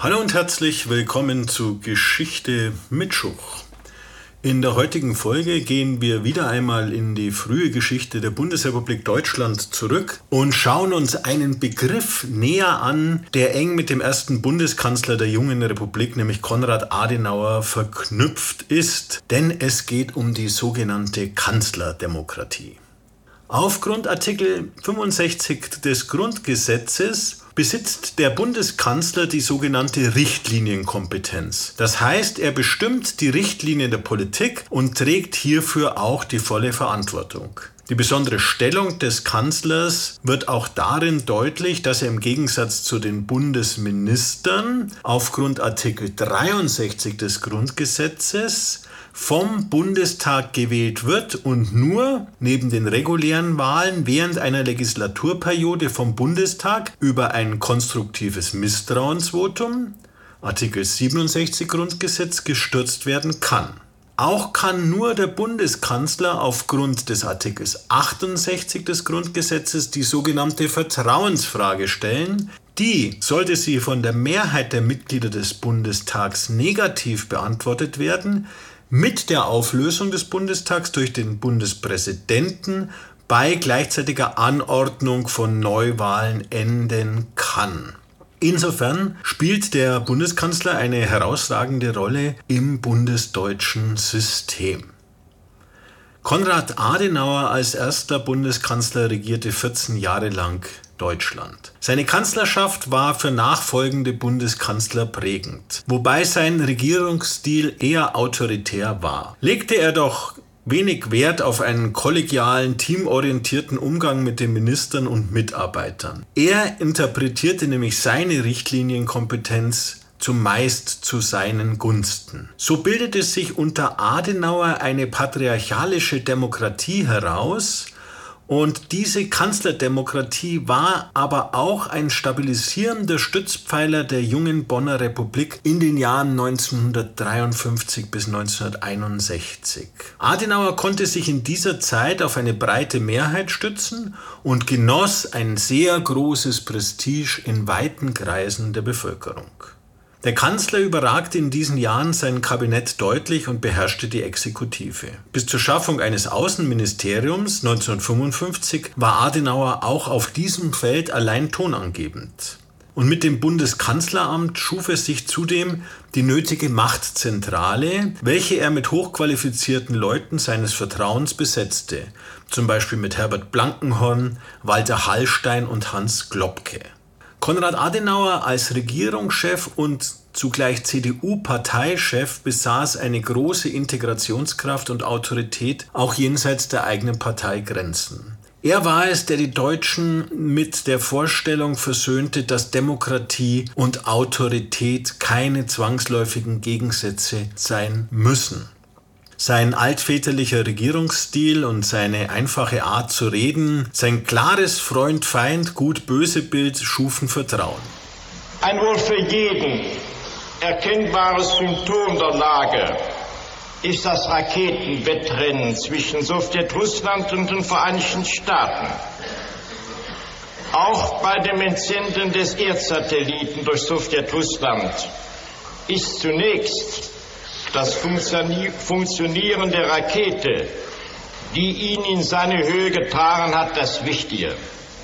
Hallo und herzlich willkommen zu Geschichte mit Schuch. In der heutigen Folge gehen wir wieder einmal in die frühe Geschichte der Bundesrepublik Deutschland zurück und schauen uns einen Begriff näher an, der eng mit dem ersten Bundeskanzler der jungen Republik, nämlich Konrad Adenauer, verknüpft ist, denn es geht um die sogenannte Kanzlerdemokratie. Aufgrund Artikel 65 des Grundgesetzes besitzt der Bundeskanzler die sogenannte Richtlinienkompetenz. Das heißt, er bestimmt die Richtlinien der Politik und trägt hierfür auch die volle Verantwortung. Die besondere Stellung des Kanzlers wird auch darin deutlich, dass er im Gegensatz zu den Bundesministern aufgrund Artikel 63 des Grundgesetzes vom Bundestag gewählt wird und nur neben den regulären Wahlen während einer Legislaturperiode vom Bundestag über ein konstruktives Misstrauensvotum, Artikel 67 Grundgesetz, gestürzt werden kann. Auch kann nur der Bundeskanzler aufgrund des Artikels 68 des Grundgesetzes die sogenannte Vertrauensfrage stellen, die, sollte sie von der Mehrheit der Mitglieder des Bundestags negativ beantwortet werden, mit der Auflösung des Bundestags durch den Bundespräsidenten bei gleichzeitiger Anordnung von Neuwahlen enden kann. Insofern spielt der Bundeskanzler eine herausragende Rolle im bundesdeutschen System. Konrad Adenauer als erster Bundeskanzler regierte 14 Jahre lang Deutschland. Seine Kanzlerschaft war für nachfolgende Bundeskanzler prägend, wobei sein Regierungsstil eher autoritär war. Legte er doch wenig Wert auf einen kollegialen, teamorientierten Umgang mit den Ministern und Mitarbeitern. Er interpretierte nämlich seine Richtlinienkompetenz zumeist zu seinen Gunsten. So bildete sich unter Adenauer eine patriarchalische Demokratie heraus, und diese Kanzlerdemokratie war aber auch ein stabilisierender Stützpfeiler der jungen Bonner Republik in den Jahren 1953 bis 1961. Adenauer konnte sich in dieser Zeit auf eine breite Mehrheit stützen und genoss ein sehr großes Prestige in weiten Kreisen der Bevölkerung. Der Kanzler überragte in diesen Jahren sein Kabinett deutlich und beherrschte die Exekutive. Bis zur Schaffung eines Außenministeriums 1955 war Adenauer auch auf diesem Feld allein tonangebend. Und mit dem Bundeskanzleramt schuf er sich zudem die nötige Machtzentrale, welche er mit hochqualifizierten Leuten seines Vertrauens besetzte, zum Beispiel mit Herbert Blankenhorn, Walter Hallstein und Hans Globke. Konrad Adenauer als Regierungschef und zugleich CDU-Parteichef besaß eine große Integrationskraft und Autorität, auch jenseits der eigenen Parteigrenzen. Er war es, der die Deutschen mit der Vorstellung versöhnte, dass Demokratie und Autorität keine zwangsläufigen Gegensätze sein müssen. Sein altväterlicher Regierungsstil und seine einfache Art zu reden, sein klares Freund-Feind, Gut-Böse-Bild schufen Vertrauen. Ein wohl für jeden erkennbares Symptom der Lage ist das Raketenwettrennen zwischen Sowjetrussland und den Vereinigten Staaten. Auch bei dem Entsenden des Erdsatelliten durch Sowjetrussland ist zunächst das Funktionieren der Rakete, die ihn in seine Höhe getragen hat, das Wichtige.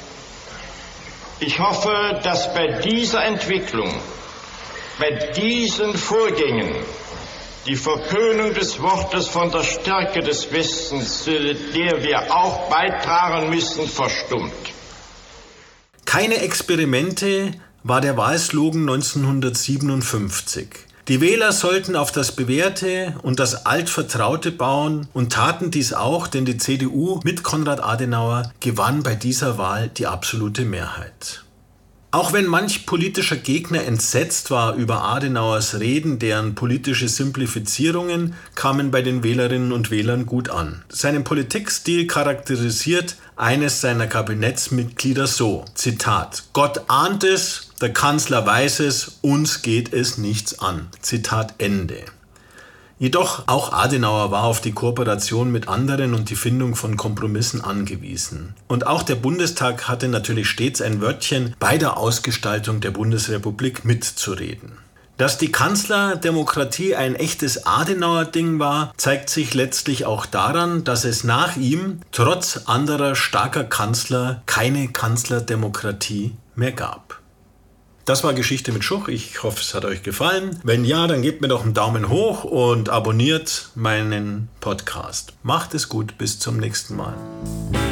Ich hoffe, dass bei dieser Entwicklung, bei diesen Vorgängen, die Verpönung des Wortes von der Stärke des Westens, zu der wir auch beitragen müssen, verstummt. Keine Experimente war der Wahlslogan 1957. Die Wähler sollten auf das Bewährte und das Altvertraute bauen und taten dies auch, denn die CDU mit Konrad Adenauer gewann bei dieser Wahl die absolute Mehrheit. Auch wenn manch politischer Gegner entsetzt war über Adenauers Reden, deren politische Simplifizierungen kamen bei den Wählerinnen und Wählern gut an. Seinen Politikstil charakterisiert eines seiner Kabinettsmitglieder so, Zitat, Gott ahnt es, der Kanzler weiß es, uns geht es nichts an. Zitat Ende. Jedoch auch Adenauer war auf die Kooperation mit anderen und die Findung von Kompromissen angewiesen. Und auch der Bundestag hatte natürlich stets ein Wörtchen bei der Ausgestaltung der Bundesrepublik mitzureden. Dass die Kanzlerdemokratie ein echtes Adenauer-Ding war, zeigt sich letztlich auch daran, dass es nach ihm, trotz anderer starker Kanzler, keine Kanzlerdemokratie mehr gab. Das war Geschichte mit Schuch. Ich hoffe, es hat euch gefallen. Wenn ja, dann gebt mir doch einen Daumen hoch und abonniert meinen Podcast. Macht es gut, bis zum nächsten Mal.